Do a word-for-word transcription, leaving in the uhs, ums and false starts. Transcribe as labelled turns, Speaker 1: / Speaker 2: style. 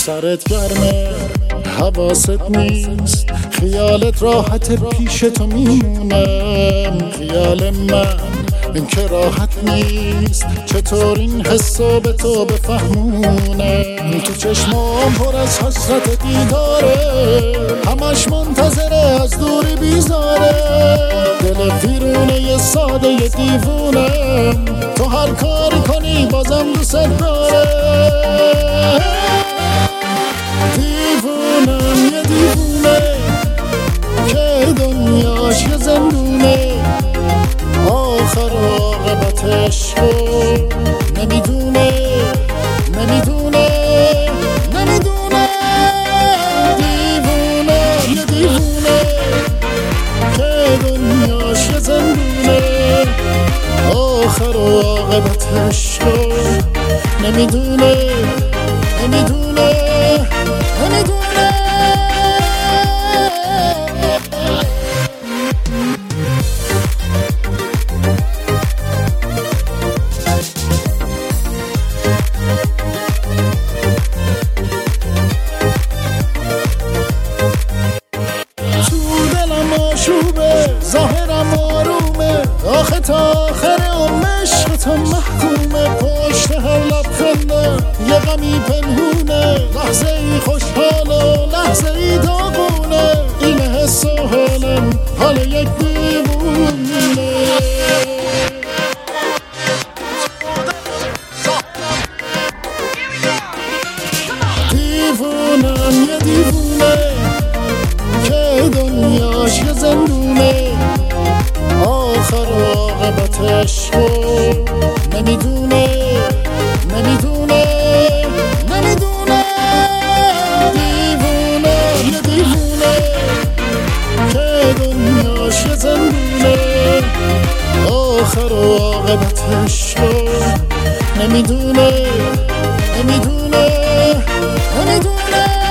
Speaker 1: سرت گرمه حواست نیست، خیالت راحت پیش تو میمونم. خیال من این که راحت نیست، چطور این حسو به تو بفهمونم. تو چشمام پر از حسرت دیداره، همش منتظره از دوری بیزاره. دل فیرونه یه ساده یه دیوونم، تو هر کاری کنی بازم دوست داره. دیوونم یه دیوونه که دنیاش یه زندونه، آخر عاقبتش رو نمیدونه نمیدونه نمیدونه. دیوونه یه دیوونه که دنیاش یه زندونه، آخر عاقبتش رو نمیدونه نمیدونه نمیدونه. آشوبه ظاهرم آرومه، آخه تا آخر عمر عشق تو محکومه. پشت هر لبخنده یه غمی پنهونه، لحظه ای خوشحال و لحظه ای داغونه. این حس و حالم حال یک دیوونه. دیوونم یه دیوونه که دنیاش یه زندونه، آخر عاقبتش رو نمیدونه نمیدونه نمیدونه. دیوونه یه دیوونه که دنیاش یه زندونه، آخر عاقبتش رو نمیدونه نمیدونه نمیدونه.